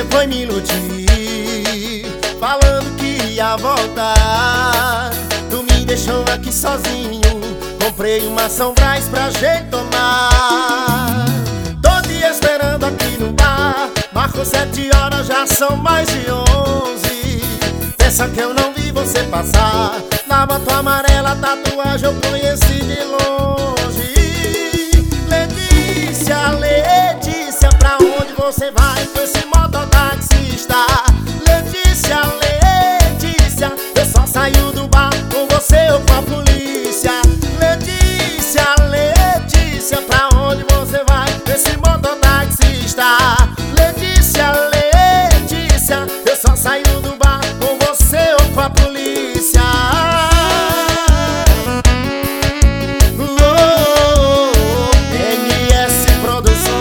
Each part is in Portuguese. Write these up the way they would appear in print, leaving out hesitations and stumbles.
foi me iludir, falando que ia voltar. Tu me deixou aqui sozinho, comprei uma São Brás pra gente tomar. Tô te esperando aqui no bar, marcou 7 horas, já são mais de 11. Pensa que eu não vi você passar, na moto amarela, tatuagem eu conheci de longe. Letícia, Letícia, pra onde você vai com esse mototaxista? Letícia, Letícia, eu só saio do bar com você ou com a polícia. Letícia, Letícia, pra onde você vai com esse mototaxista? Letícia, Letícia, eu só saio do bar com você ou com a polícia. MS Produções.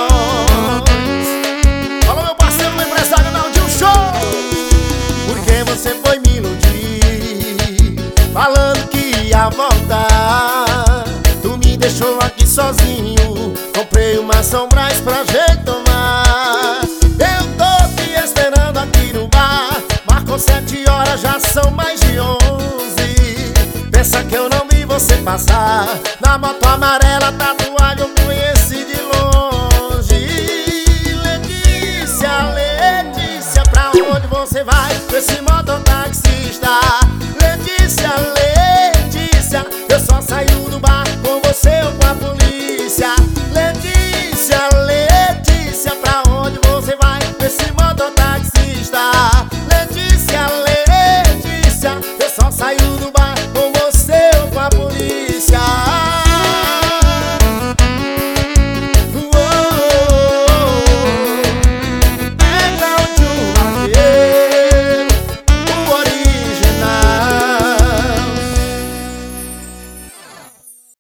Alô, meu parceiro, meu empresário Naldinho Show. Porque você foi me iludir, falando que ia voltar. Tu me deixou aqui sozinho, comprei uma São Brás pra gente tomar. Eu tô te esperando aqui no bar, marcou 7 horas, já são mais de 11. Pensa que eu não vi você passar, na moto amarela, tatuagem eu conheci de longe. Letícia, Letícia, pra onde você vai com esse mototaxista? Letícia, Letícia, eu só saio do bar com você ou com a polícia. Letícia, Letícia, pra onde você vai com esse mototaxista? Letícia, Letícia, eu só saio do bar com você ou com a polícia.